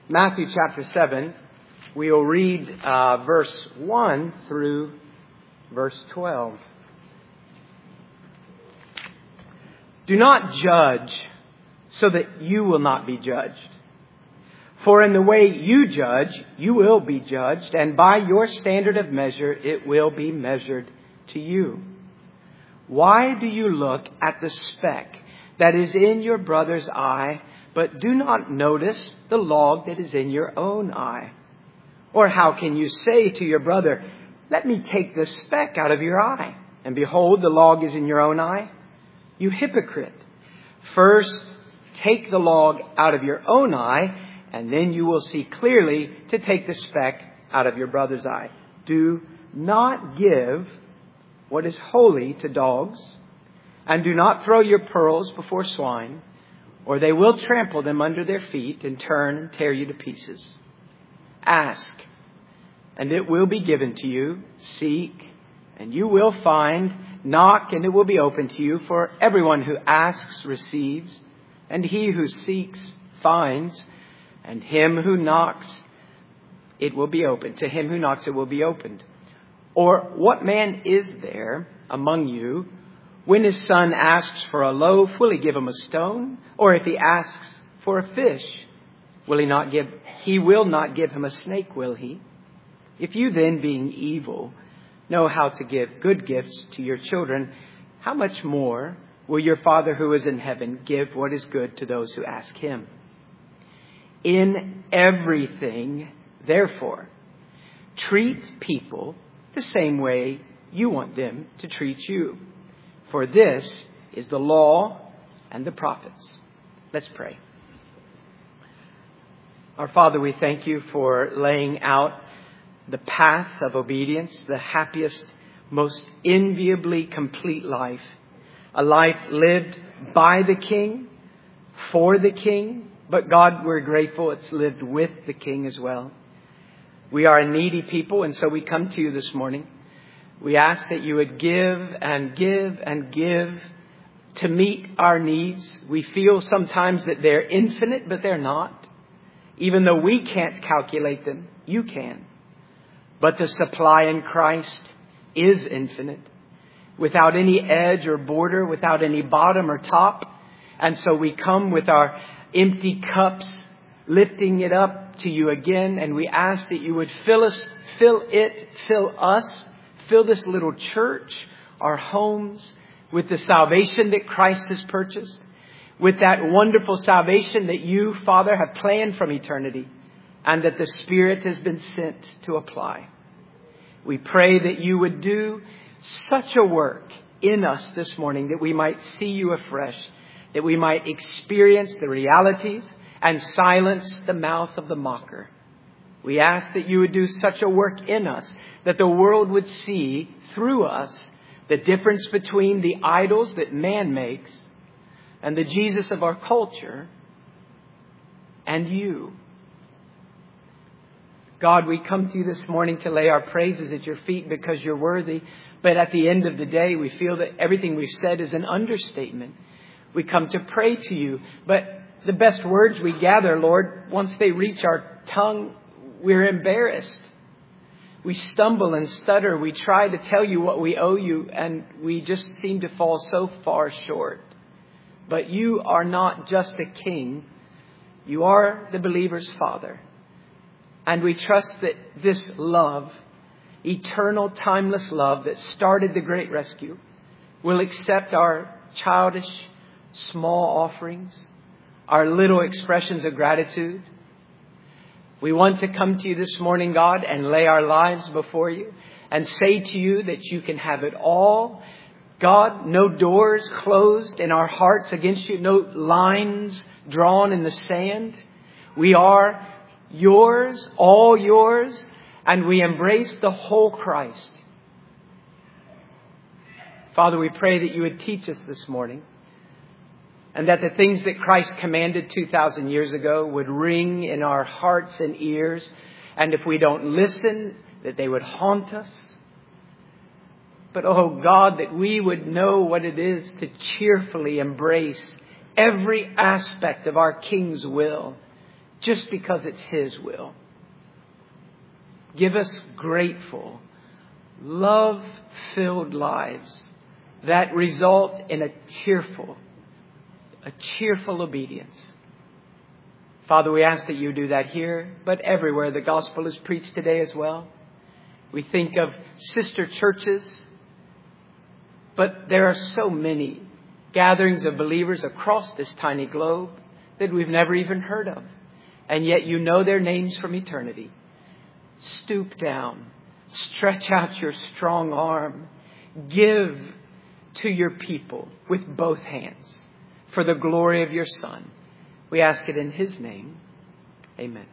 Matthew chapter 7, we will read verse 1 through verse 12. Do not judge so that you will not be judged. For in the way you judge, you will be judged, and by your standard of measure, it will be measured to you. Why do you look at the speck that is in your brother's eye, but do not notice the log that is in your own eye? Or how can you say to your brother, let me take the speck out of your eye, and behold, the log is in your own eye? You hypocrite! First, take the log out of your own eye, and then you will see clearly to take the speck out of your brother's eye. Do not give what is holy to dogs, and do not throw your pearls before swine, or they will trample them under their feet and turn and tear you to pieces. Ask, and it will be given to you. Seek, and you will find. Knock, and it will be opened to you. For everyone who asks receives, and he who seeks finds, and him who knocks it will be opened. To him who knocks it will be opened. Or what man is there among you, when his son asks for a loaf, will he give him a stone? Or if he asks for a fish, he will not give him a snake, will he? If you then, being evil, know how to give good gifts to your children, how much more will your Father who is in heaven give what is good to those who ask him? In everything, therefore, treat people the same way you want them to treat you. For this is the law and the prophets. Let's pray. Our Father, we thank you for laying out the path of obedience, the happiest, most enviably complete life. A life lived by the King, for the King. But God, we're grateful it's lived with the King as well. We are a needy people, and so we come to you this morning. We ask that you would give and give and give to meet our needs. We feel sometimes that they're infinite, but they're not. Even though we can't calculate them, you can. But the supply in Christ is infinite, without any edge or border, without any bottom or top. And so we come with our empty cups, lifting it up to you again. And we ask that you would fill us, fill us, fill this little church, our homes, with the salvation that Christ has purchased, with that wonderful salvation that you, Father, have planned from eternity, and that the Spirit has been sent to apply. We pray that you would do such a work in us this morning that we might see you afresh, that we might experience the realities and silence the mouth of the mocker. We ask that you would do such a work in us that the world would see through us the difference between the idols that man makes and the Jesus of our culture and you. God, we come to you this morning to lay our praises at your feet because you're worthy. But at the end of the day, we feel that everything we've said is an understatement. We come to pray to you. But the best words we gather, Lord, once they reach our tongue, we're embarrassed. We stumble and stutter. We try to tell you what we owe you, and we just seem to fall so far short. But you are not just a king. You are the believer's Father. And we trust that this love, eternal, timeless love that started the great rescue, will accept our childish, small offerings, our little expressions of gratitude. We want to come to you this morning, God, and lay our lives before you and say to you that you can have it all. God, no doors closed in our hearts against you, no lines drawn in the sand. We are yours, all yours, and we embrace the whole Christ. Father, we pray that you would teach us this morning, and that the things that Christ commanded 2,000 years ago would ring in our hearts and ears, and if we don't listen, that they would haunt us. But, oh God, that we would know what it is to cheerfully embrace every aspect of our King's will, just because it's His will. Give us grateful, love-filled lives that result in a cheerful obedience. Father, we ask that you do that here, but everywhere the gospel is preached today as well. We think of sister churches, but there are so many gatherings of believers across this tiny globe that we've never even heard of. And yet you know their names from eternity. Stoop down, stretch out your strong arm, give to your people with both hands for the glory of your Son. We ask it in His name. Amen.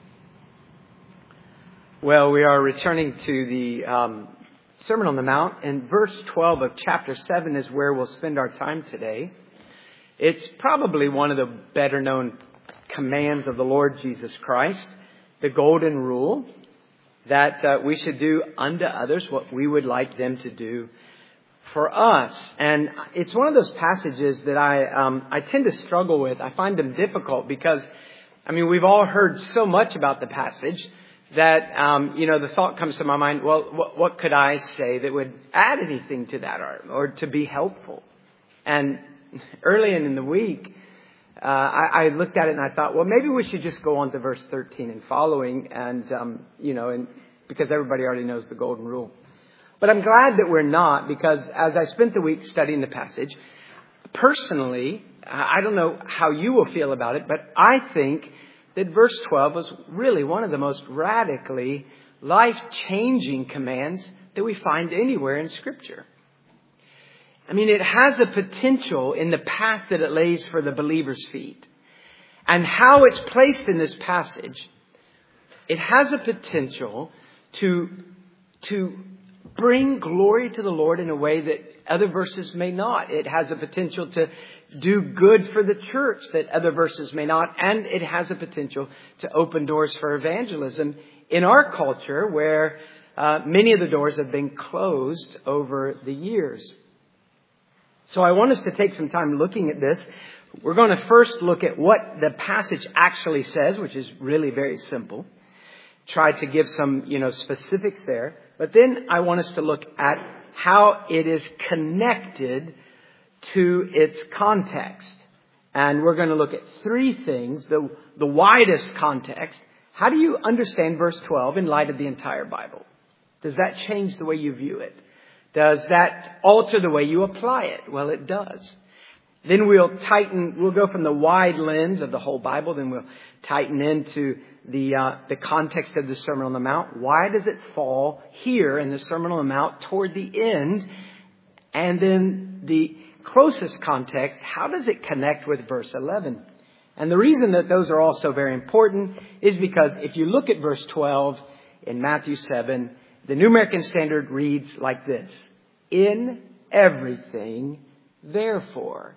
Well, we are returning to the Sermon on the Mount, and verse 12 of chapter 7 is where we'll spend our time today. It's probably one of the better known commands of the Lord Jesus Christ, the golden rule that we should do unto others what we would like them to do for us. And it's one of those passages that I tend to struggle with. I find them difficult because, we've all heard so much about the passage that, the thought comes to my mind, well, what could I say that would add anything to that or to be helpful? And early in the week, I looked at it and I thought, well, maybe we should just go on to verse 13 and following and because everybody already knows the golden rule. But I'm glad that we're not, because as I spent the week studying the passage, personally, I don't know how you will feel about it, but I think that verse 12 was really one of the most radically life-changing commands that we find anywhere in Scripture. It has a potential in the path that it lays for the believer's feet. And how it's placed in this passage, it has a potential to bring glory to the Lord in a way that other verses may not. It has a potential to do good for the church that other verses may not. And it has a potential to open doors for evangelism in our culture where many of the doors have been closed over the years. So I want us to take some time looking at this. We're going to first look at what the passage actually says, which is really very simple. Try to give some, specifics there. But then I want us to look at how it is connected to its context. And we're going to look at three things, the widest context. How do you understand verse 12 in light of the entire Bible? Does that change the way you view it? Does that alter the way you apply it? Well, it does. Then we'll go from the wide lens of the whole Bible, then we'll tighten into the context of the Sermon on the Mount. Why does it fall here in the Sermon on the Mount toward the end? And then the closest context, how does it connect with verse 11? And the reason that those are all so very important is because if you look at verse 12 in Matthew 7, the New American Standard reads like this: in everything, therefore.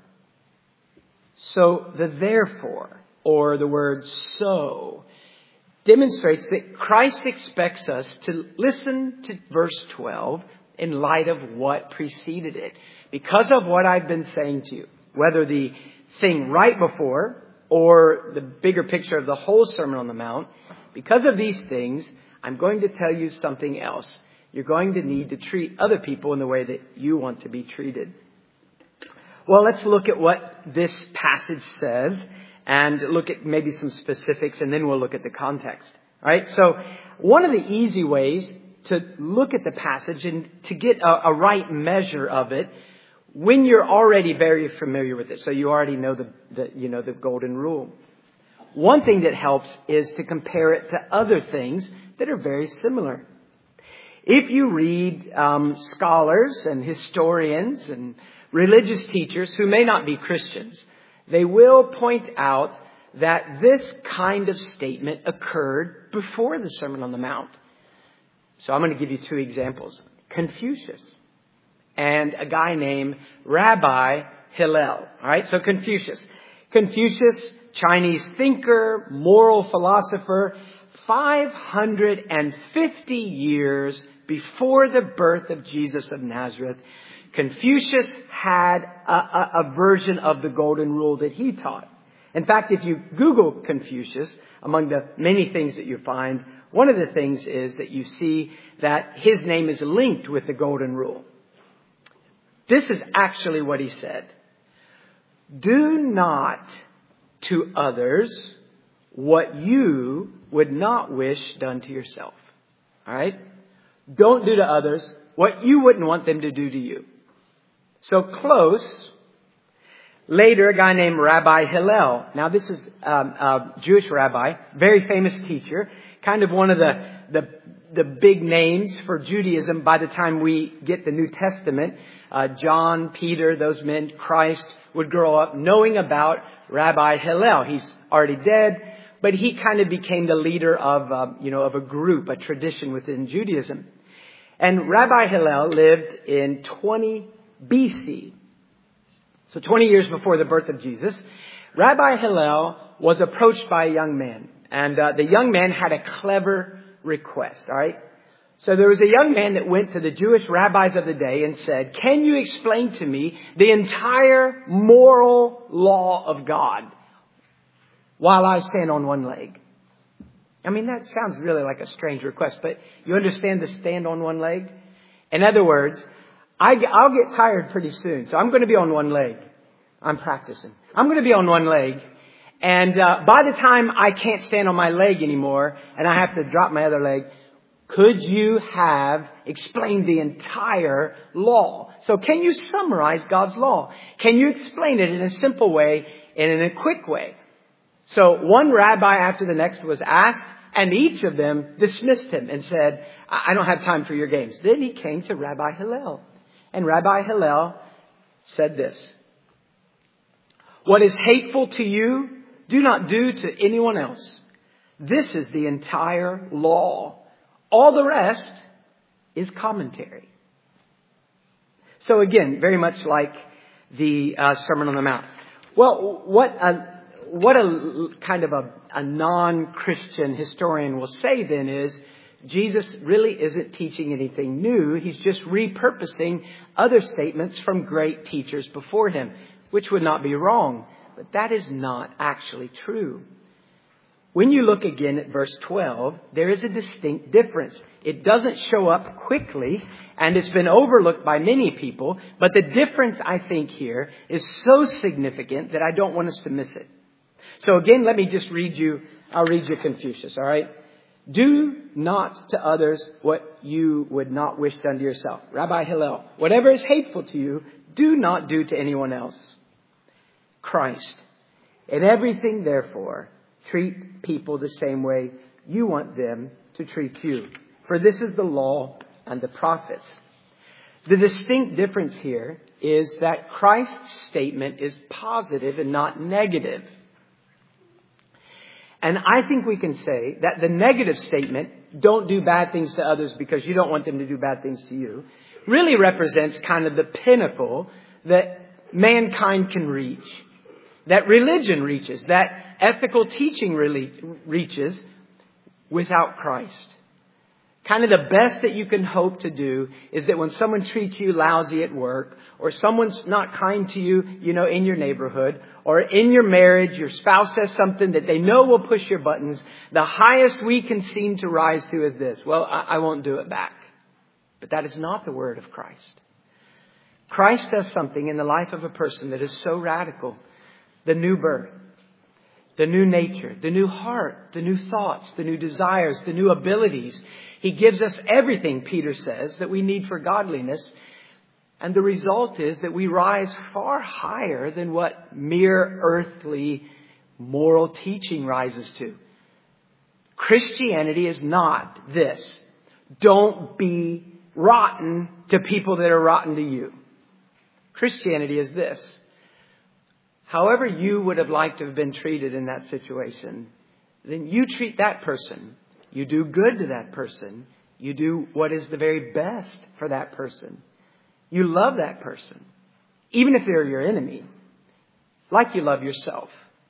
So the therefore, or the word so, demonstrates that Christ expects us to listen to verse 12 in light of what preceded it. Because of what I've been saying to you, whether the thing right before or the bigger picture of the whole Sermon on the Mount, because of these things, I'm going to tell you something else. You're going to need to treat other people in the way that you want to be treated. Well, let's look at what this passage says and look at maybe some specifics, and then we'll look at the context. All right. So one of the easy ways to look at the passage and to get a right measure of it when you're already very familiar with it. So you already know the golden rule. One thing that helps is to compare it to other things that are very similar. If you read scholars and historians and religious teachers who may not be Christians, they will point out that this kind of statement occurred before the Sermon on the Mount. So I'm going to give you two examples. Confucius and a guy named Rabbi Hillel. All right, so Confucius, Chinese thinker, moral philosopher, 550 years before the birth of Jesus of Nazareth, Confucius had a version of the golden rule that he taught. In fact, if you Google Confucius, among the many things that you find, one of the things is that you see that his name is linked with the Golden Rule. This is actually what he said. Do not to others what you would not wish done to yourself. All right? Don't do to others what you wouldn't want them to do to you. So close. Later, a guy named Rabbi Hillel. Now, this is a Jewish rabbi, very famous teacher, kind of one of the big names for Judaism by the time we get the New Testament. John, Peter, those men, Christ would grow up knowing about Rabbi Hillel. He's already dead, but he kind of became the leader of a group, a tradition within Judaism. And Rabbi Hillel lived in 20 BC. So 20 years before the birth of Jesus. Rabbi Hillel was approached by a young man. And the young man had a clever request. All right. So there was a young man that went to the Jewish rabbis of the day and said, can you explain to me the entire moral law of God while I stand on one leg? I mean, that sounds really like a strange request, but you understand the stand on one leg? In other words, I'll get tired pretty soon, so I'm going to be on one leg. I'm practicing. I'm going to be on one leg. And by the time I can't stand on my leg anymore and I have to drop my other leg, could you have explained the entire law? So can you summarize God's law? Can you explain it in a simple way and in a quick way? So one rabbi after the next was asked, and each of them dismissed him and said, I don't have time for your games. Then he came to Rabbi Hillel. And Rabbi Hillel said this: what is hateful to you, do not do to anyone else. This is the entire law. All the rest is commentary. So again, very much like the Sermon on the Mount. Well, what a kind of a non-Christian historian will say then is, Jesus really isn't teaching anything new. He's just repurposing other statements from great teachers before him, which would not be wrong. But that is not actually true. When you look again at verse 12, there is a distinct difference. It doesn't show up quickly, and it's been overlooked by many people. But the difference, I think, here is so significant that I don't want us to miss it. So again, let me just I'll read you Confucius, all right? Do not to others what you would not wish done to yourself. Rabbi Hillel, whatever is hateful to you, do not do to anyone else. Christ, in everything, therefore, treat people the same way you want them to treat you. For this is the law and the prophets. The distinct difference here is that Christ's statement is positive and not negative. And I think we can say that the negative statement, don't do bad things to others because you don't want them to do bad things to you, really represents kind of the pinnacle that mankind can reach, that religion reaches, that ethical teaching really reaches without Christ. Kind of the best that you can hope to do is that when someone treats you lousy at work, or someone's not kind to you, in your neighborhood, or in your marriage, your spouse says something that they know will push your buttons, the highest we can seem to rise to is this: well, I won't do it back. But that is not the word of Christ. Christ does something in the life of a person that is so radical. The new birth, the new nature, the new heart, the new thoughts, the new desires, the new abilities. He gives us everything, Peter says, that we need for godliness. And the result is that we rise far higher than what mere earthly moral teaching rises to. Christianity is not this: don't be rotten to people that are rotten to you. Christianity is this: however you would have liked to have been treated in that situation, then you treat that person. You do good to that person. You do what is the very best for that person. You love that person, even if they're your enemy, like you love yourself.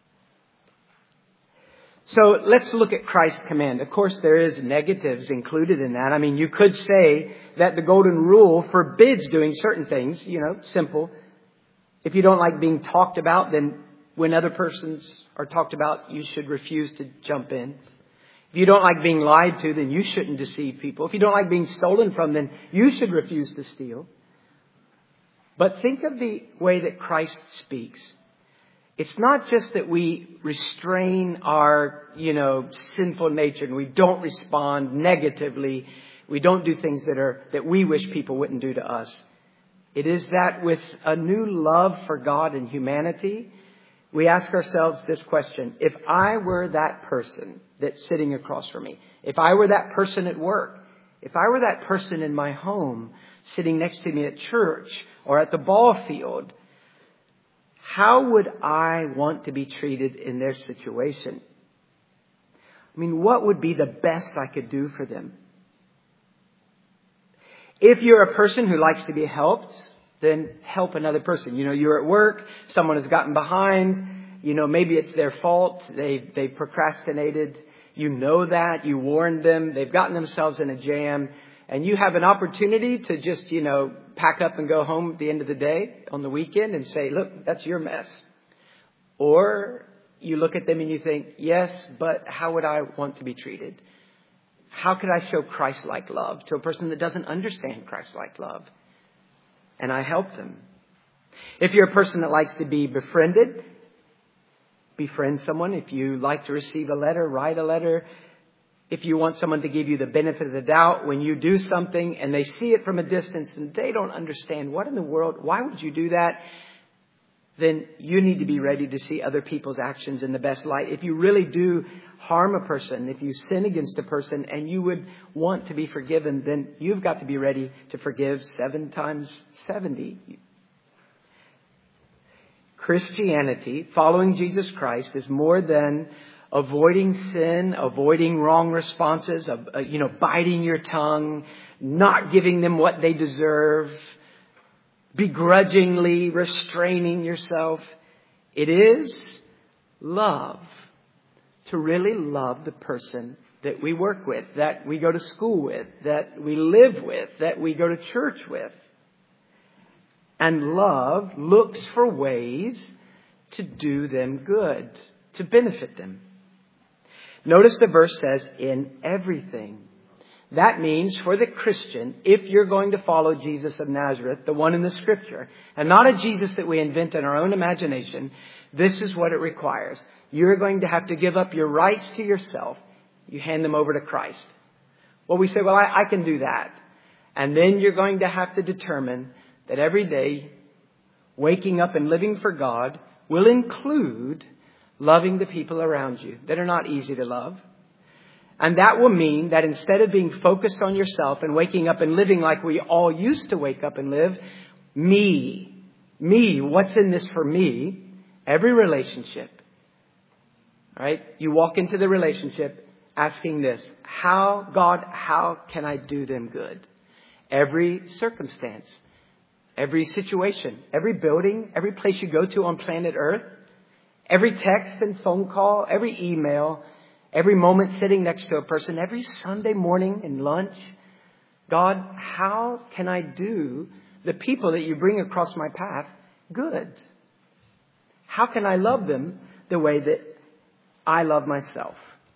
So let's look at Christ's command. Of course, there is negatives included in that. I mean, you could say that the golden rule forbids doing certain things, simple. If you don't like being talked about, then when other persons are talked about, you should refuse to jump in. If you don't like being lied to, then you shouldn't deceive people. If you don't like being stolen from, then you should refuse to steal. But think of the way that Christ speaks. It's not just that we restrain our, sinful nature and we don't respond negatively. We don't do things that we wish people wouldn't do to us. It is that with a new love for God and humanity, we ask ourselves this question. If I were that person that's sitting across from me, if I were that person at work, if I were that person in my home sitting next to me at church or at the ball field, how would I want to be treated in their situation? I mean, what would be the best I could do for them? If you're a person who likes to be helped, then help another person. You're at work, someone has gotten behind, maybe it's their fault, they procrastinated, that, you warned them, they've gotten themselves in a jam, and you have an opportunity to just, pack up and go home at the end of the day on the weekend and say, look, that's your mess. Or you look at them and you think, yes, but how would I want to be treated? How could I show Christ-like love to a person that doesn't understand Christ-like love? And I help them. If you're a person that likes to be befriended, befriend someone. If you like to receive a letter, write a letter. If you want someone to give you the benefit of the doubt when you do something and they see it from a distance and they don't understand what in the world, why would you do that? Then you need to be ready to see other people's actions in the best light. If you really do harm a person, if you sin against a person and you would want to be forgiven, then you've got to be ready to forgive 7 times 70. Christianity, following Jesus Christ, is more than avoiding sin, avoiding wrong responses, biting your tongue, not giving them what they deserve, begrudgingly restraining yourself. It is love. To really love the person that we work with, that we go to school with, that we live with, that we go to church with. And love looks for ways to do them good, to benefit them. Notice the verse says, in everything. That means for the Christian, if you're going to follow Jesus of Nazareth, the one in the Scripture, and not a Jesus that we invent in our own imagination, this is what it requires. You're going to have to give up your rights to yourself. You hand them over to Christ. Well, we say, I can do that. And then you're going to have to determine that every day, waking up and living for God will include loving the people around you that are not easy to love. And that will mean that instead of being focused on yourself and waking up and living like we all used to wake up and live, me, what's in this for me? Every relationship, right? You walk into the relationship asking this, God, how can I do them good? Every circumstance, every situation, every building, every place you go to on planet Earth, every text and phone call, every email, every moment sitting next to a person, every Sunday morning and lunch. God, how can I do the people that you bring across my path good? How can I love them the way that I love myself?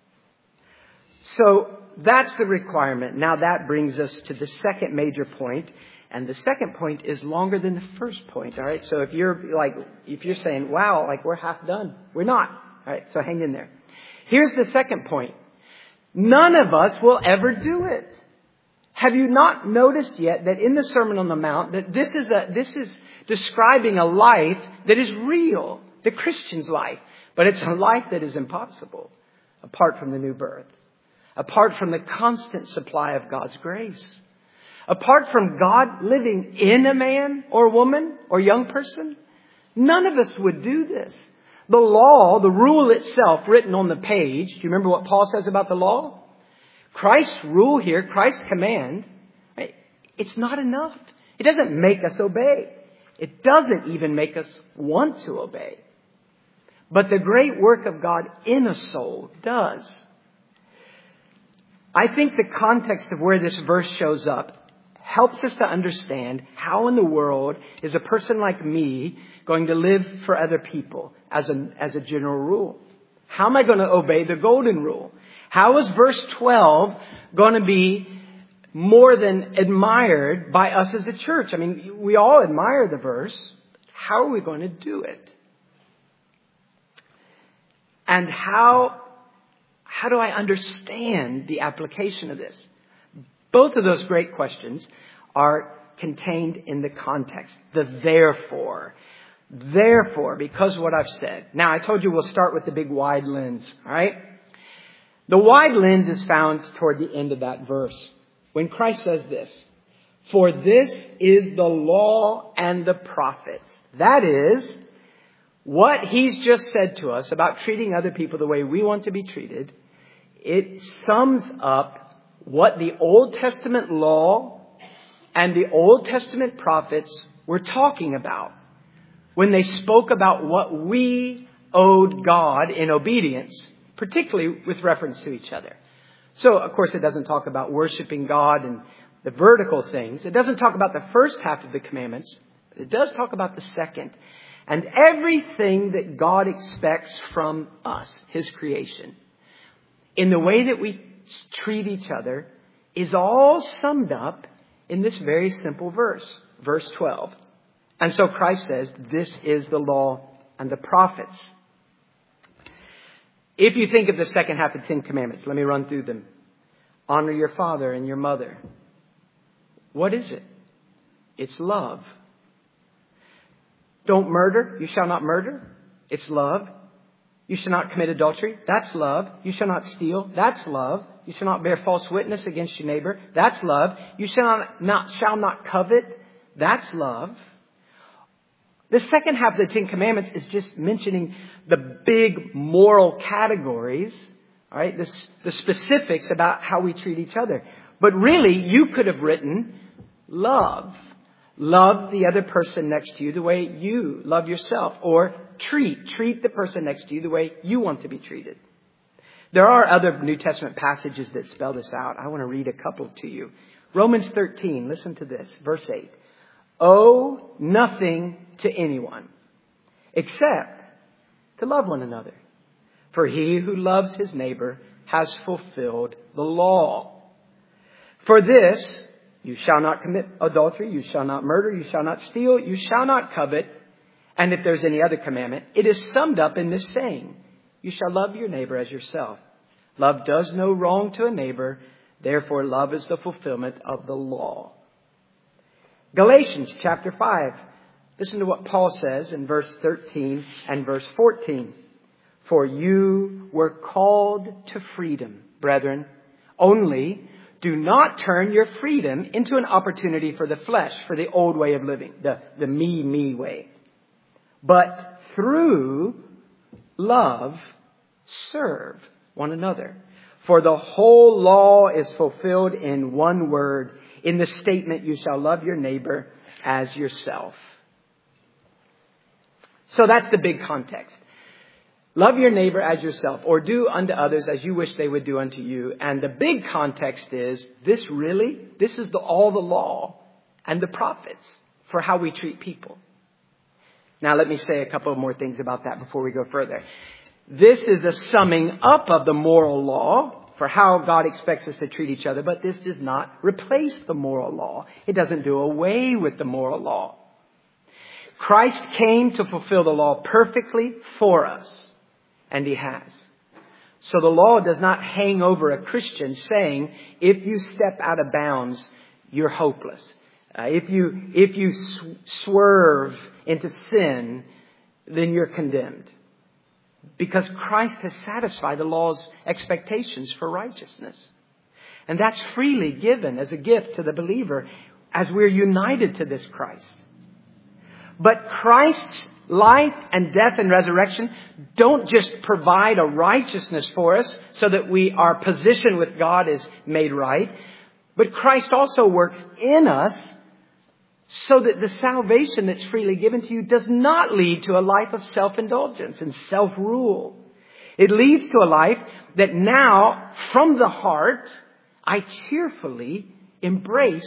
So that's the requirement. Now that brings us to the second major point. And the second point is longer than the first point. All right. So if you're saying, wow, we're half done. We're not. All right. So hang in there. Here's the second point. None of us will ever do it. Have you not noticed yet that in the Sermon on the Mount that this is describing a life that is real, the Christian's life, but it's a life that is impossible apart from the new birth, apart from the constant supply of God's grace, apart from God living in a man or woman or young person. None of us would do this. The law, the rule itself written on the page. Do you remember what Paul says about the law? Christ's rule here, Christ's command, it's not enough. It doesn't make us obey. It doesn't even make us want to obey. But the great work of God in a soul does. I think the context of where this verse shows up helps us to understand how in the world is a person like me going to live for other people as a general rule. How am I going to obey the golden rule? How is verse 12 going to be more than admired by us as a church? I mean, we all admire the verse. How are we going to do it? And how do I understand the application of this? Both of those great questions are contained in the context. The therefore. Therefore, because of what I've said. Now, I told you we'll start with the big wide lens. All right? The wide lens is found toward the end of that verse. When Christ says this, for this is the law and the prophets. That is, what He's just said to us about treating other people the way we want to be treated, it sums up what the Old Testament law and the Old Testament prophets were talking about when they spoke about what we owed God in obedience, particularly with reference to each other. So, of course, it doesn't talk about worshiping God and the vertical things. It doesn't talk about the first half of the commandments. But it does talk about the second. And everything that God expects from us, His creation, in the way that we treat each other, is all summed up in this very simple verse, verse 12. And so Christ says, this is the law and the prophets. If you think of the second half of the 10 Commandments, let me run through them. Honor your father and your mother. What is it? It's love. Don't murder. You shall not murder. It's love. You shall not commit adultery. That's love. You shall not steal. That's love. You shall not bear false witness against your neighbor. That's love. You shall not covet. That's love. The second half of the 10 Commandments is just mentioning the big moral categories, all right, the specifics about how we treat each other. But really, you could have written love. Love the other person next to you the way you love yourself. Or treat the person next to you the way you want to be treated. There are other New Testament passages that spell this out. I want to read a couple to you. Romans 13, listen to this, verse 8. Owe nothing to anyone except to love one another. For he who loves his neighbor has fulfilled the law. For this, you shall not commit adultery, you shall not murder, you shall not steal, you shall not covet. And if there's any other commandment, it is summed up in this saying, you shall love your neighbor as yourself. Love does no wrong to a neighbor, therefore love is the fulfillment of the law. Galatians chapter 5. Listen to what Paul says in verse 13 and verse 14. For you were called to freedom, brethren. Only do not turn your freedom into an opportunity for the flesh, for the old way of living, the me way. But through love, serve one another. For the whole law is fulfilled in one word, in the statement, you shall love your neighbor as yourself. So that's the big context. Love your neighbor as yourself, or do unto others as you wish they would do unto you. And the big context is, this is all the law and the prophets for how we treat people. Now let me say a couple of more things about that before we go further. This is a summing up of the moral law for how God expects us to treat each other, but this does not replace the moral law. It doesn't do away with the moral law. Christ came to fulfill the law perfectly for us, and He has. So the law does not hang over a Christian saying, if you step out of bounds, you're hopeless. If you swerve into sin, then you're condemned. Because Christ has satisfied the law's expectations for righteousness. And that's freely given as a gift to the believer as we're united to this Christ. But Christ's life and death and resurrection don't just provide a righteousness for us so that our position with God is made right. But Christ also works in us so that the salvation that's freely given to you does not lead to a life of self-indulgence and self-rule. It leads to a life that now, from the heart, I cheerfully embrace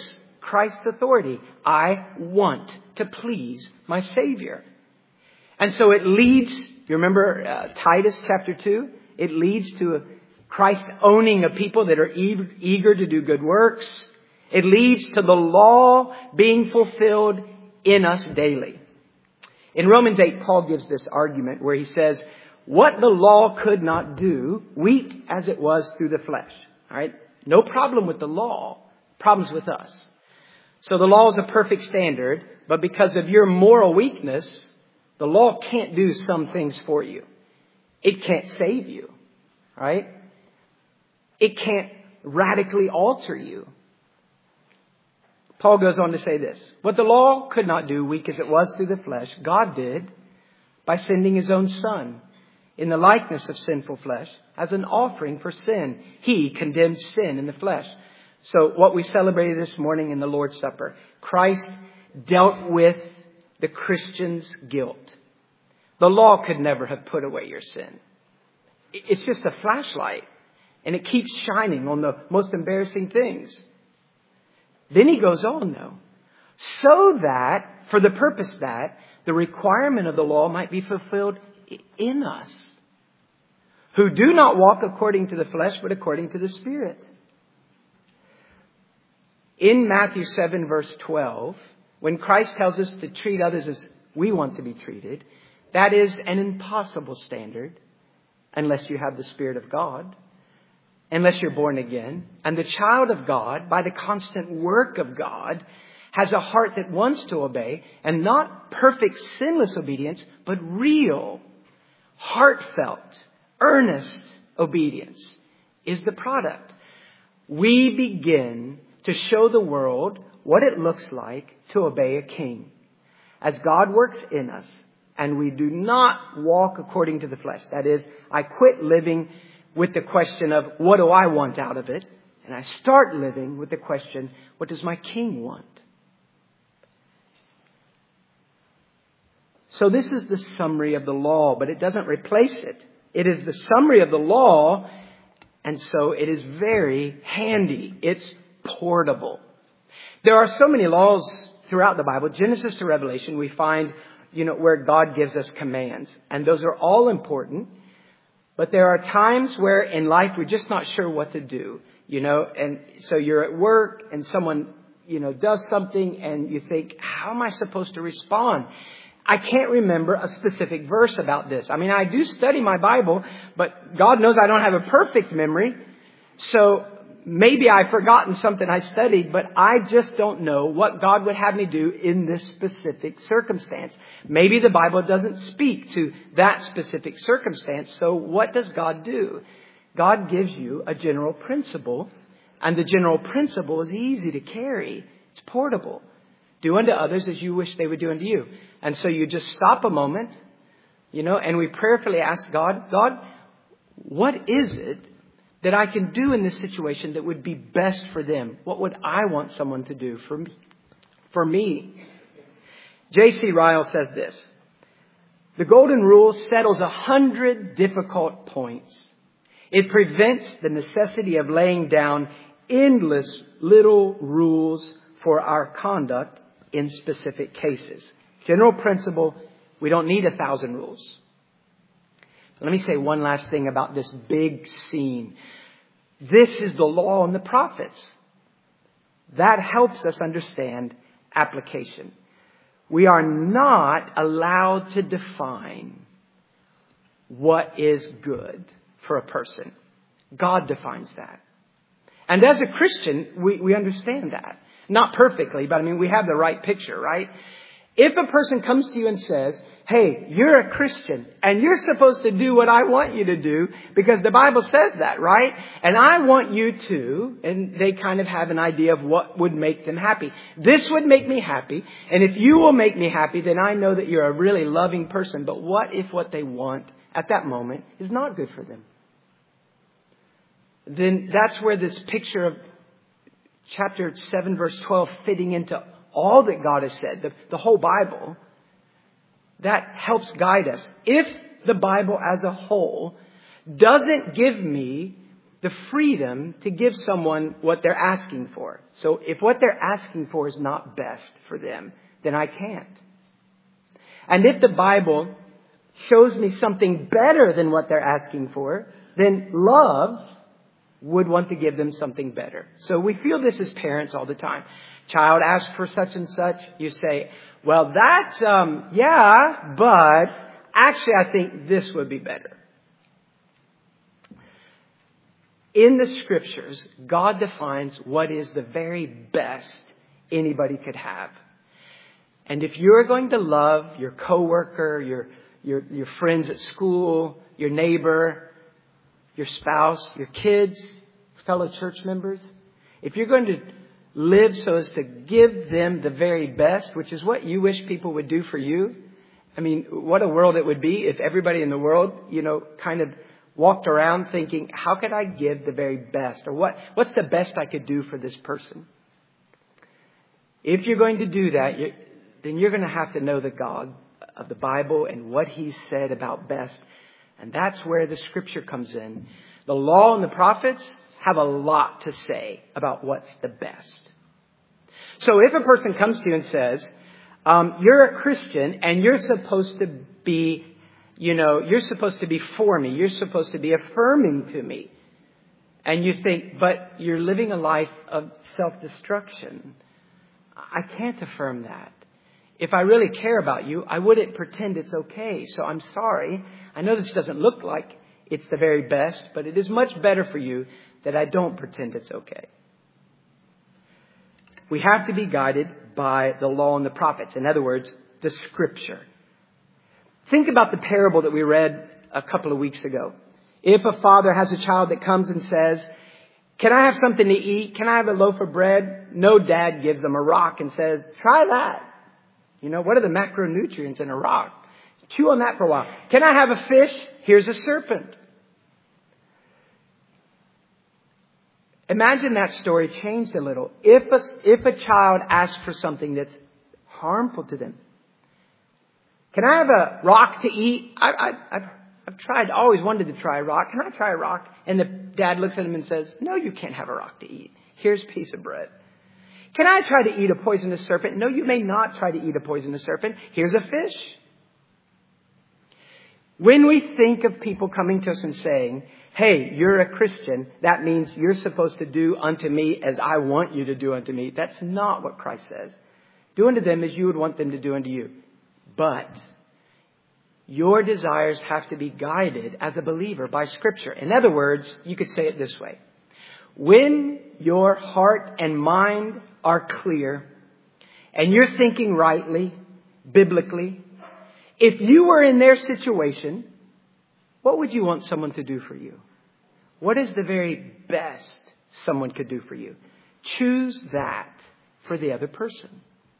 Christ's authority. I want to please my Savior. And so it leads, you remember Titus chapter 2? It leads to Christ owning a people that are eager to do good works. It leads to the law being fulfilled in us daily. In Romans 8, Paul gives this argument where he says, what the law could not do, weak as it was through the flesh. All right? No problem with the law. Problems with us. So the law is a perfect standard, but because of your moral weakness, the law can't do some things for you. It can't save you. All right? It can't radically alter you. Paul goes on to say this. What the law could not do, weak as it was through the flesh, God did by sending His own Son in the likeness of sinful flesh as an offering for sin. He condemned sin in the flesh. So what we celebrated this morning in the Lord's Supper, Christ dealt with the Christian's guilt. The law could never have put away your sin. It's just a flashlight, and it keeps shining on the most embarrassing things. Then he goes on, though, so that, for the purpose that the requirement of the law might be fulfilled in us, who do not walk according to the flesh, but according to the Spirit. In Matthew 7, verse 12, when Christ tells us to treat others as we want to be treated, that is an impossible standard unless you have the Spirit of God. Unless you're born again. And the child of God, by the constant work of God, has a heart that wants to obey, and not perfect sinless obedience, but real, heartfelt, earnest obedience is the product. We begin to show the world what it looks like to obey a king. As God works in us, and we do not walk according to the flesh. That is, I quit living with the question of, what do I want out of it? And I start living with the question, what does my king want? So this is the summary of the law, but it doesn't replace it. It is the summary of the law, and so it is very handy. It's portable. There are so many laws throughout the Bible. Genesis to Revelation, we find, where God gives us commands. And those are all important. But there are times where in life we're just not sure what to do, and so you're at work and someone, does something and you think, how am I supposed to respond? I can't remember a specific verse about this. I mean, I do study my Bible, but God knows I don't have a perfect memory. So maybe I've forgotten something I studied, but I just don't know what God would have me do in this specific circumstance. Maybe the Bible doesn't speak to that specific circumstance. So what does God do? God gives you a general principle, and the general principle is easy to carry. It's portable. Do unto others as you wish they would do unto you. And so you just stop a moment, and we prayerfully ask God, what is it that I can do in this situation that would be best for them? What would I want someone to do for me? J.C. Ryle says this: the golden rule settles 100 difficult points. It prevents the necessity of laying down endless little rules for our conduct in specific cases. General principle, we don't need 1,000 rules. Let me say one last thing about this big scene. This is the law and the prophets. That helps us understand application. We are not allowed to define what is good for a person. God defines that. And as a Christian, we understand that. Not perfectly, but we have the right picture, right? If a person comes to you and says, hey, you're a Christian and you're supposed to do what I want you to do because the Bible says that, right? And I want you to, and they kind of have an idea of what would make them happy. This would make me happy. And if you will make me happy, then I know that you're a really loving person. But what if what they want at that moment is not good for them? Then that's where this picture of chapter 7, verse 12 fitting into all that God has said, the whole Bible, that helps guide us. If the Bible as a whole doesn't give me the freedom to give someone what they're asking for. So if what they're asking for is not best for them, then I can't. And if the Bible shows me something better than what they're asking for, then love would want to give them something better. So we feel this as parents all the time. Child asks for such and such. You say, well, that's, yeah, but actually I think this would be better. In the Scriptures, God defines what is the very best anybody could have. And if you're going to love your coworker, your friends at school, your neighbor, your spouse, your kids, fellow church members, if you're going to live so as to give them the very best, which is what you wish people would do for you. I mean, what a world it would be if everybody in the world, kind of walked around thinking, how could I give the very best? Or what's the best I could do for this person? If you're going to do that, then you're going to have to know the God of the Bible and what He said about best. And that's where the Scripture comes in. The law and the prophets have a lot to say about what's the best. So if a person comes to you and says, you're a Christian and you're supposed to be, you're supposed to be for me. You're supposed to be affirming to me. And you think, but you're living a life of self-destruction. I can't affirm that. If I really care about you, I wouldn't pretend it's okay. So I'm sorry. I know this doesn't look like it's the very best, but it is much better for you that I don't pretend it's okay. We have to be guided by the law and the prophets. In other words, the Scripture. Think about the parable that we read a couple of weeks ago. If a father has a child that comes and says, can I have something to eat? Can I have a loaf of bread? No dad gives them a rock and says, try that. What are the macronutrients in a rock? Chew on that for a while. Can I have a fish? Here's a serpent. Imagine that story changed a little. If a child asks for something that's harmful to them, can I have a rock to eat? I've always wanted to try a rock. Can I try a rock? And the dad looks at him and says, no, you can't have a rock to eat. Here's a piece of bread. Can I try to eat a poisonous serpent? No, you may not try to eat a poisonous serpent. Here's a fish. When we think of people coming to us and saying, hey, you're a Christian, that means you're supposed to do unto me as I want you to do unto me. That's not what Christ says. Do unto them as you would want them to do unto you. But your desires have to be guided as a believer by Scripture. In other words, you could say it this way. When your heart and mind are clear and you're thinking rightly, biblically, if you were in their situation, what would you want someone to do for you? What is the very best someone could do for you? Choose that for the other person.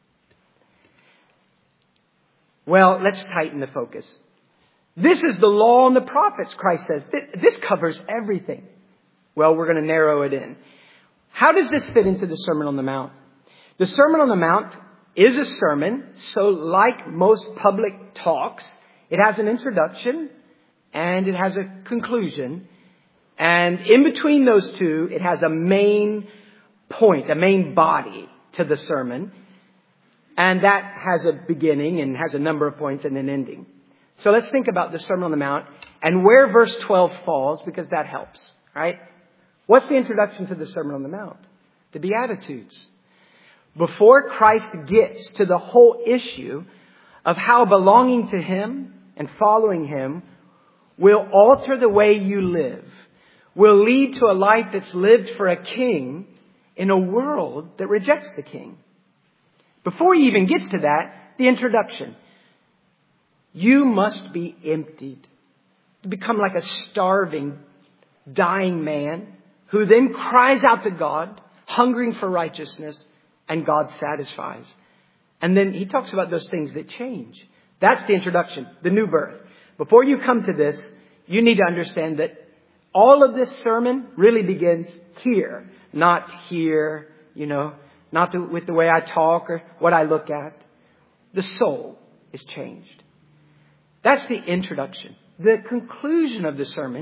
Well, let's tighten the focus. This is the law and the prophets, Christ says. This covers everything. Well, we're going to narrow it in. How does this fit into the Sermon on the Mount? The Sermon on the Mount is a sermon. So like most public talks, it has an introduction and it has a conclusion. And in between those two, it has a main point, a main body to the sermon. And that has a beginning and has a number of points and an ending. So let's think about the Sermon on the Mount and where verse 12 falls, because that helps, right? What's the introduction to the Sermon on the Mount? The Beatitudes. Before Christ gets to the whole issue of how belonging to Him and following Him will alter the way you live, will lead to a life that's lived for a king in a world that rejects the king. Before he even gets to that, the introduction. You must be emptied. You become like a starving, dying man who then cries out to God, hungering for righteousness, and God satisfies. And then he talks about those things that change. That's the introduction, the new birth. Before you come to this, you need to understand that all of this sermon really begins here, not here, not with the way I talk or what I look at. The soul is changed. That's the introduction. The conclusion of the sermon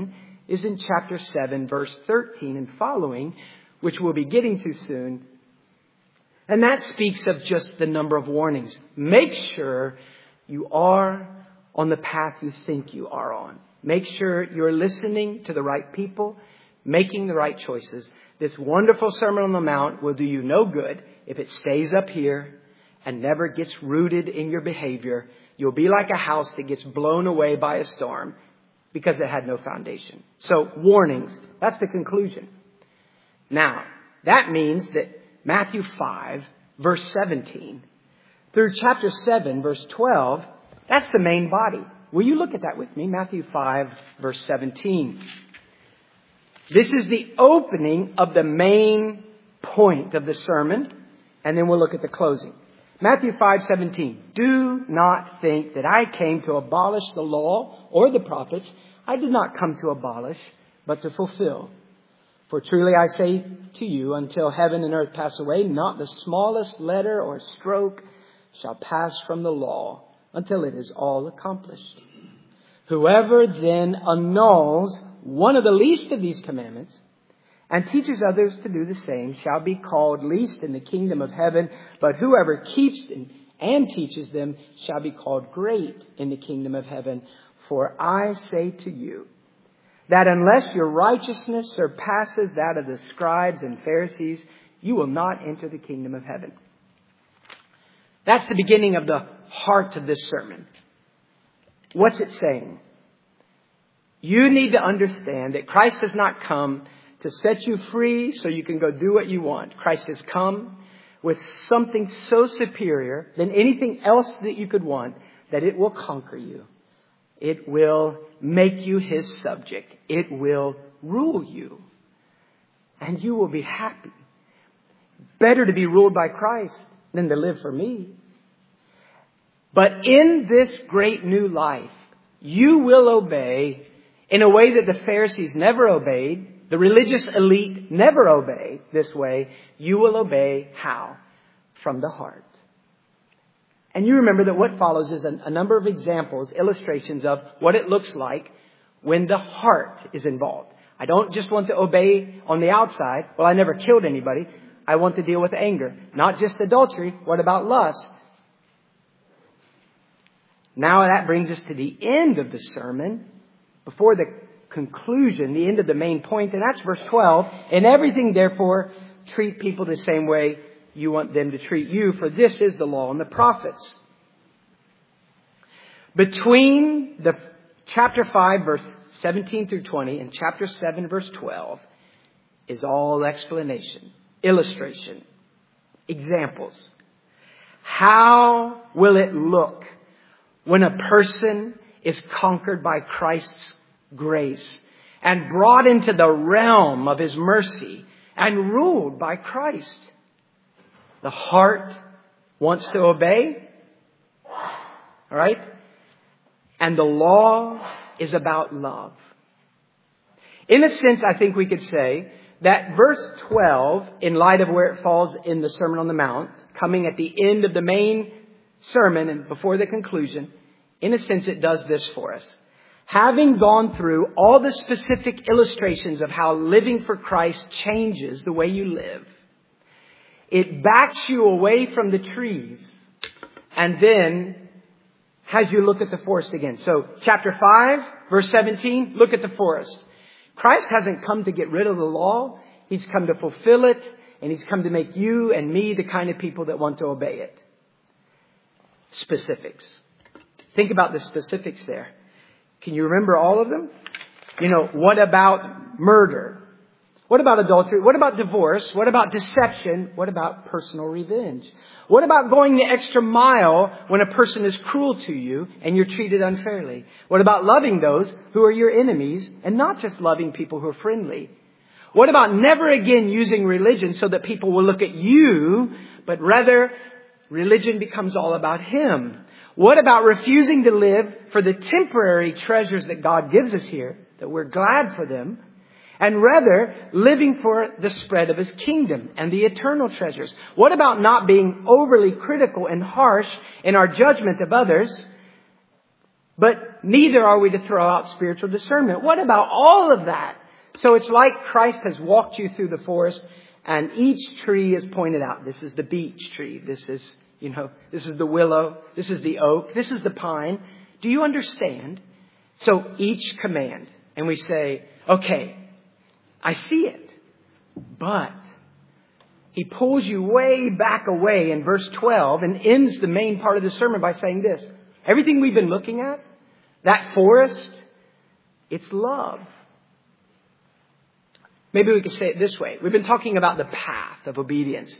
is in chapter 7, verse 13 and following, which we'll be getting to soon. And that speaks of just the number of warnings. Make sure you are on the path you think you are on. Make sure you're listening to the right people, making the right choices. This wonderful Sermon on the Mount will do you no good if it stays up here and never gets rooted in your behavior. You'll be like a house that gets blown away by a storm because it had no foundation. So, warnings. That's the conclusion. Now, that means that Matthew 5, verse 17, through chapter 7, verse 12, that's the main body. Will you look at that with me? Matthew 5, verse 17. This is the opening of the main point of the sermon, and then we'll look at the closing. Matthew 5:17. Do not think that I came to abolish the law or the prophets. I did not come to abolish, but to fulfill. For truly I say to you, until heaven and earth pass away, not the smallest letter or stroke shall pass from the law until it is all accomplished. Whoever then annuls one of the least of these commandments and teaches others to do the same shall be called least in the kingdom of heaven. But whoever keeps and teaches them shall be called great in the kingdom of heaven. For I say to you that unless your righteousness surpasses that of the scribes and Pharisees, you will not enter the kingdom of heaven. That's the beginning of the heart of this sermon. What's it saying? You need to understand that Christ has not come to set you free so you can go do what you want. Christ has come with something so superior than anything else that you could want that it will conquer you. It will make you His subject. It will rule you. And you will be happy. Better to be ruled by Christ than to live for me. But in this great new life, you will obey in a way that the Pharisees never obeyed. The religious elite never obey this way. You will obey how? From the heart. And you remember that what follows is a number of examples, illustrations of what it looks like when the heart is involved. I don't just want to obey on the outside. Well, I never killed anybody. I want to deal with anger. Not just adultery. What about lust? Now that brings us to the end of the sermon. Before the conclusion, the end of the main point, and that's verse 12. In everything, therefore, treat people the same way you want them to treat you, for this is the law and the prophets. Between the chapter 5, verse 17 through 20, and chapter 7, verse 12, is all explanation, illustration, examples. How will it look when a person is conquered by Christ's grace and brought into the realm of His mercy and ruled by Christ? The heart wants to obey. All right? And the law is about love. In a sense, I think we could say that verse 12, in light of where it falls in the Sermon on the Mount, coming at the end of the main sermon and before the conclusion, in a sense, it does this for us. Having gone through all the specific illustrations of how living for Christ changes the way you live, it backs you away from the trees and then has you look at the forest again. So chapter 5, verse 17, look at the forest. Christ hasn't come to get rid of the law. He's come to fulfill it, and He's come to make you and me the kind of people that want to obey it. Specifics. Think about the specifics there. Can you remember all of them? What about murder? What about adultery? What about divorce? What about deception? What about personal revenge? What about going the extra mile when a person is cruel to you and you're treated unfairly? What about loving those who are your enemies and not just loving people who are friendly? What about never again using religion so that people will look at you, but rather religion becomes all about Him? What about refusing to live for the temporary treasures that God gives us here, that we're glad for them, and rather living for the spread of His kingdom and the eternal treasures? What about not being overly critical and harsh in our judgment of others, But neither are we to throw out spiritual discernment. What about all of that? So it's like Christ has walked you through the forest and each tree is pointed out. This is the beech tree. This is the willow. This is the oak. This is the pine. Do you understand? So each command. And we say, okay, I see it. But he pulls you way back away in verse 12 and ends the main part of the sermon by saying this. Everything we've been looking at, that forest, it's love. Maybe we could say it this way. We've been talking about the path of obedience.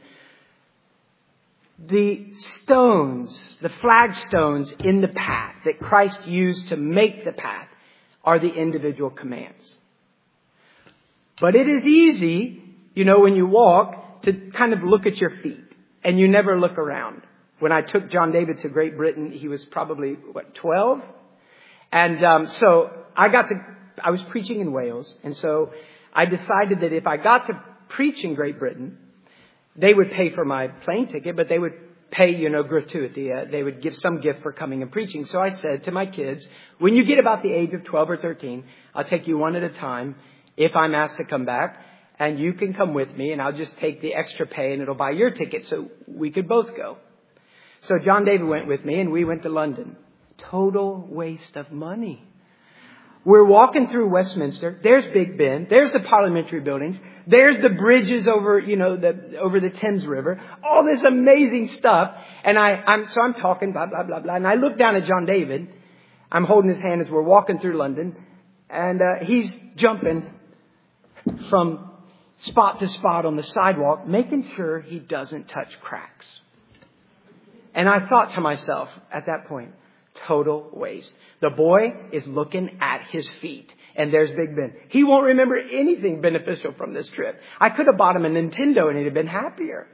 The stones, the flagstones in the path that Christ used to make the path are the individual commands. But it is easy, when you walk, to kind of look at your feet and you never look around. When I took John David to Great Britain, he was probably, 12? And so I was preaching in Wales. And so I decided that if I got to preach in Great Britain, they would pay for my plane ticket, but they would pay, gratuity. They would give some gift for coming and preaching. So I said to my kids, when you get about the age of 12 or 13, I'll take you one at a time if I'm asked to come back. And you can come with me and I'll just take the extra pay and it'll buy your ticket so we could both go. So John David went with me and we went to London. Total waste of money. We're walking through Westminster. There's Big Ben. There's the parliamentary buildings. There's the bridges over, over the Thames River. All this amazing stuff. And I'm talking blah, blah, blah, blah. And I look down at John David. I'm holding his hand as we're walking through London. And he's jumping from spot to spot on the sidewalk, making sure he doesn't touch cracks. And I thought to myself at that point, total waste. The boy is looking at his feet. And there's Big Ben. He won't remember anything beneficial from this trip. I could have bought him a Nintendo and he'd have been happier.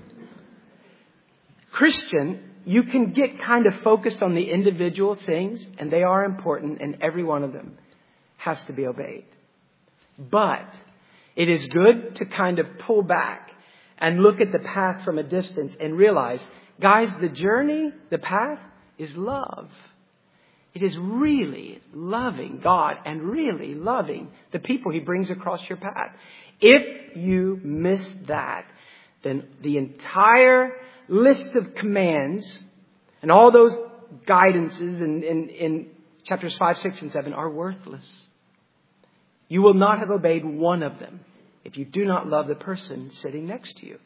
Christian, you can get kind of focused on the individual things, and they are important, and every one of them has to be obeyed. But it is good to kind of pull back and look at the path from a distance and realize, guys, the journey, the path is love. It is really loving God and really loving the people He brings across your path. If you miss that, then the entire list of commands and all those guidances in chapters 5, 6, and 7 are worthless. You will not have obeyed one of them if you do not love the person sitting next to you.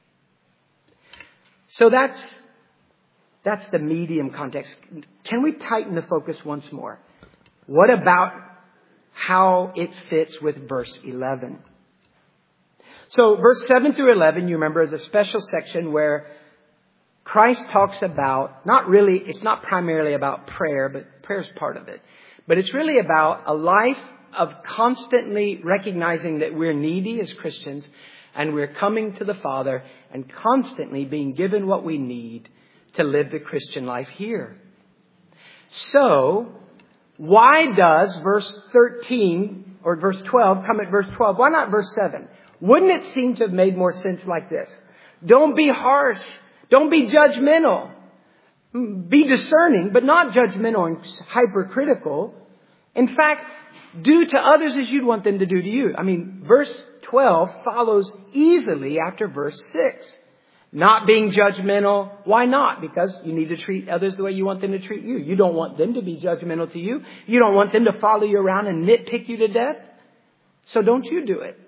So that's the medium context. Can we tighten the focus once more? What about how it fits with verse 11? So verse 7 through 11, you remember, is a special section where Christ talks about, it's not primarily about prayer, but prayer is part of it. But it's really about a life of constantly recognizing that we're needy as Christians and we're coming to the Father and constantly being given what we need to live the Christian life here. So, why does verse 13 or verse 12 come at verse 12? Why not verse 7? Wouldn't it seem to have made more sense like this? Don't be harsh. Don't be judgmental. Be discerning, but not judgmental and hypercritical. In fact, do to others as you'd want them to do to you. Verse 12 follows easily after verse 6. Not being judgmental. Why not? Because you need to treat others the way you want them to treat you. You don't want them to be judgmental to you. You don't want them to follow you around and nitpick you to death. So don't you do it.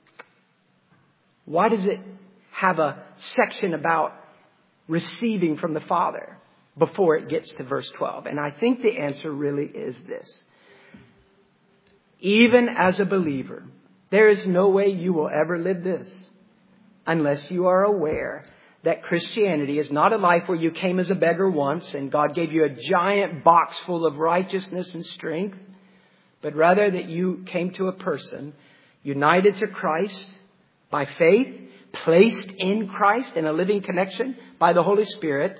Why does it have a section about receiving from the Father before it gets to verse 12? And I think the answer really is this. Even as a believer, there is no way you will ever live this unless you are aware that Christianity is not a life where you came as a beggar once and God gave you a giant box full of righteousness and strength, but rather that you came to a person united to Christ by faith, placed in Christ in a living connection by the Holy Spirit.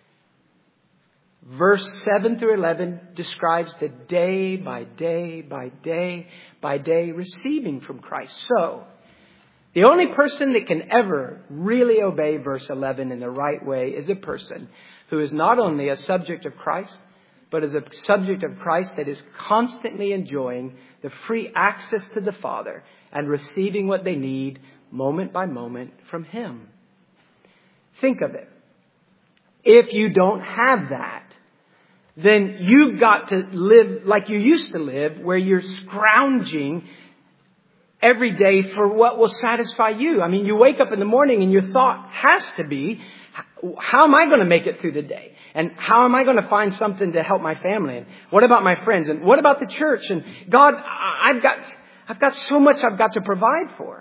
Verse 7 through 11 describes the day by day by day by day receiving from Christ. So, the only person that can ever really obey verse 11 in the right way is a person who is not only a subject of Christ, but as a subject of Christ that is constantly enjoying the free access to the Father and receiving what they need moment by moment from Him. Think of it. If you don't have that, then you've got to live like you used to live, where you're scrounging every day for what will satisfy you. I mean, you wake up in the morning and your thought has to be, how am I going to make it through the day? And how am I going to find something to help my family? And what about my friends? And what about the church? And God, I've got so much I've got to provide for.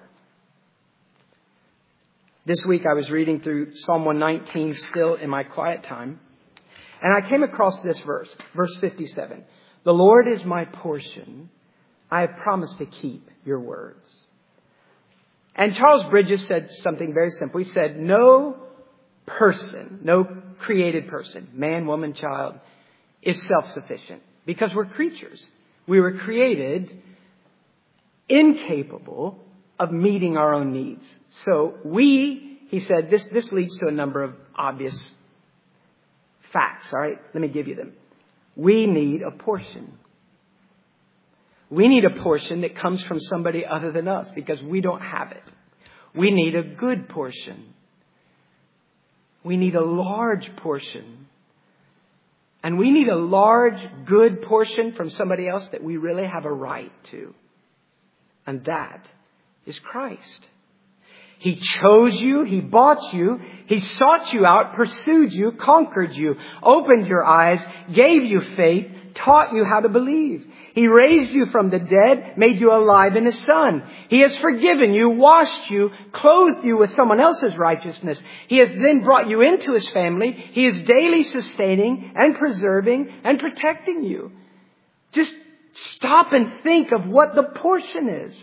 This week I was reading through Psalm 119 still in my quiet time. And I came across this verse 57. The Lord is my portion. I have promised to keep your words. And Charles Bridges said something very simple. He said, no person, no created person, man, woman, child, is self-sufficient. Because we're creatures. We were created incapable of meeting our own needs. So he said, this leads to a number of obvious facts. All right, let me give you them. We need a portion. We need a portion that comes from somebody other than us because we don't have it. We need a good portion. We need a large portion. And we need a large, good portion from somebody else that we really have a right to. And that is Christ. He chose you. He bought you. He sought you out, pursued you, conquered you, opened your eyes, gave you faith, taught you how to believe. He raised you from the dead, made you alive in His Son. He has forgiven you, washed you, clothed you with someone else's righteousness. He has then brought you into His family. He is daily sustaining and preserving and protecting you. Just stop and think of what the portion is.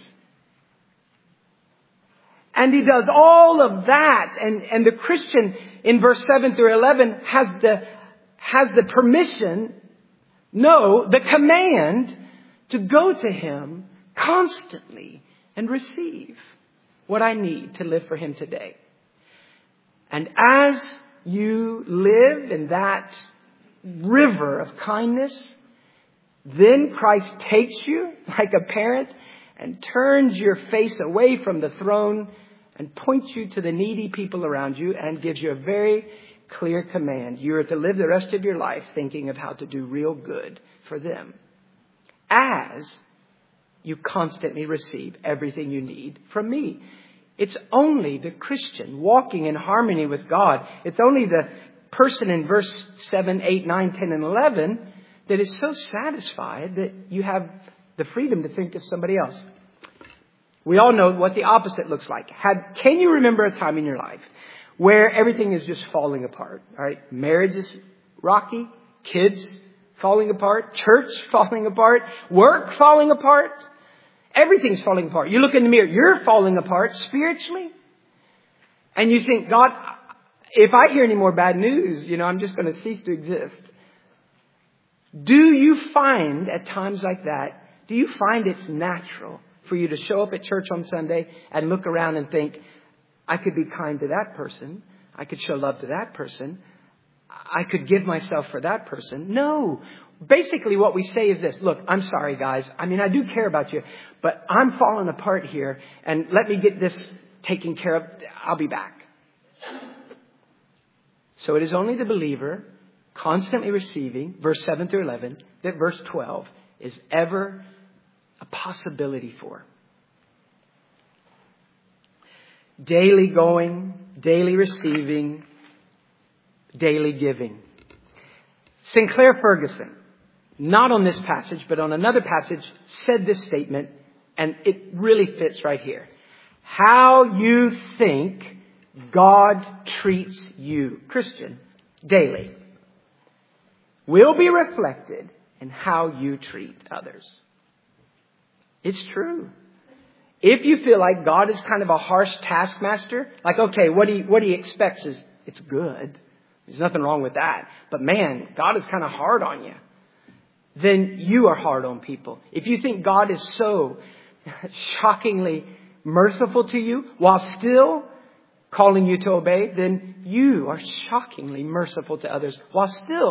And He does all of that. And the Christian in verse 7 through 11 has the permission, no, the command to go to Him constantly and receive what I need to live for Him today. And as you live in that river of kindness, then Christ takes you like a parent and turns your face away from the throne and points you to the needy people around you and gives you a very clear command. You are to live the rest of your life thinking of how to do real good for them as you constantly receive everything you need from me. It's only the Christian walking in harmony with God. It's only the person in verse 7, 8, 9, 10, and 11 that is so satisfied that you have the freedom to think of somebody else. We all know what the opposite looks like. Can you remember a time in your life where everything is just falling apart? All right, marriage is rocky, kids falling apart, church falling apart, work falling apart. Everything's falling apart. You look in the mirror, you're falling apart spiritually. And you think, God, if I hear any more bad news, I'm just going to cease to exist. Do you find at times like that, do you find it's natural for you to show up at church on Sunday and look around and think, I could be kind to that person. I could show love to that person. I could give myself for that person. No. Basically what we say is this. Look, I'm sorry, guys. I do care about you, but I'm falling apart here. And let me get this taken care of. I'll be back. So it is only the believer constantly receiving, verse 7 through 11, that verse 12 is ever a possibility for. Daily going, daily receiving, daily giving. Sinclair Ferguson, not on this passage, but on another passage, said this statement, and it really fits right here. How you think God treats you, Christian, daily, will be reflected in how you treat others. It's true. If you feel like God is kind of a harsh taskmaster, like, okay, what he expects is it's good. There's nothing wrong with that. But man, God is kind of hard on you. Then you are hard on people. If you think God is so shockingly merciful to you while still calling you to obey, then you are shockingly merciful to others while still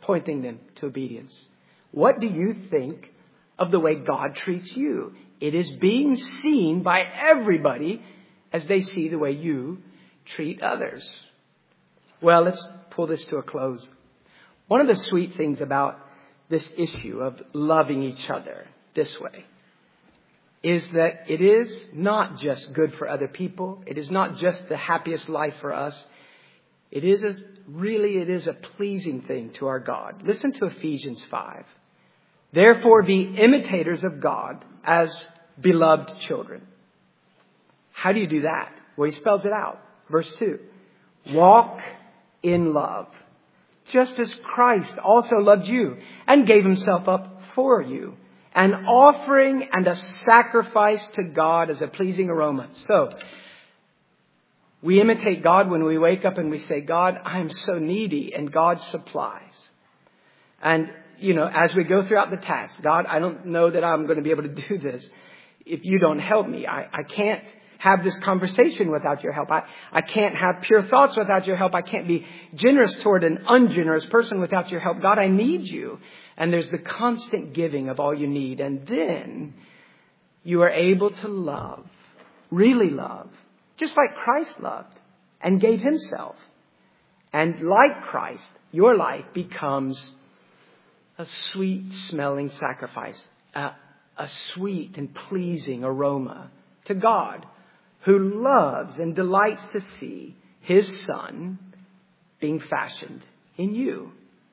pointing them to obedience. What do you think of the way God treats you? It is being seen by everybody as they see the way you treat others. Well, let's pull this to a close. One of the sweet things about this issue of loving each other this way is that it is not just good for other people. It is not just the happiest life for us. It is a pleasing thing to our God. Listen to Ephesians 5. Therefore, be imitators of God as beloved children. How do you do that? Well, he spells it out. Verse 2. Walk in love, just as Christ also loved you and gave himself up for you, an offering and a sacrifice to God as a pleasing aroma. So, we imitate God when we wake up and we say, God, I'm so needy, and God supplies. And, as we go throughout the task, God, I don't know that I'm going to be able to do this if you don't help me. I can't have this conversation without your help. I can't have pure thoughts without your help. I can't be generous toward an ungenerous person without your help. God, I need you. And there's the constant giving of all you need. And then you are able to love, really love, just like Christ loved and gave himself. And like Christ, your life becomes a sweet smelling sacrifice, a sweet and pleasing aroma to God, who loves and delights to see his Son being fashioned in you.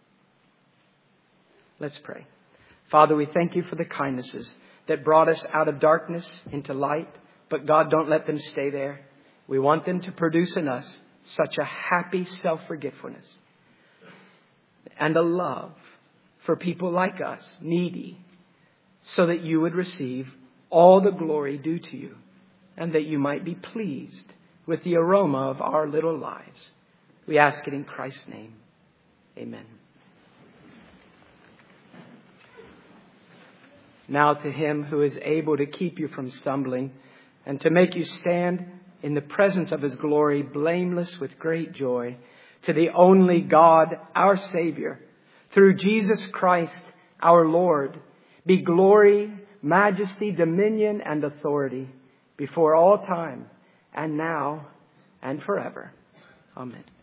Let's pray. Father, we thank you for the kindnesses that brought us out of darkness into light. But God, don't let them stay there. We want them to produce in us such a happy self-forgetfulness and a love for people like us, needy, so that you would receive all the glory due to you, and that you might be pleased with the aroma of our little lives. We ask it in Christ's name. Amen. Now to him who is able to keep you from stumbling and to make you stand in the presence of his glory, blameless with great joy, to the only God, our Savior, through Jesus Christ, our Lord, be glory, majesty, dominion, and authority before all time, and now, and forever. Amen.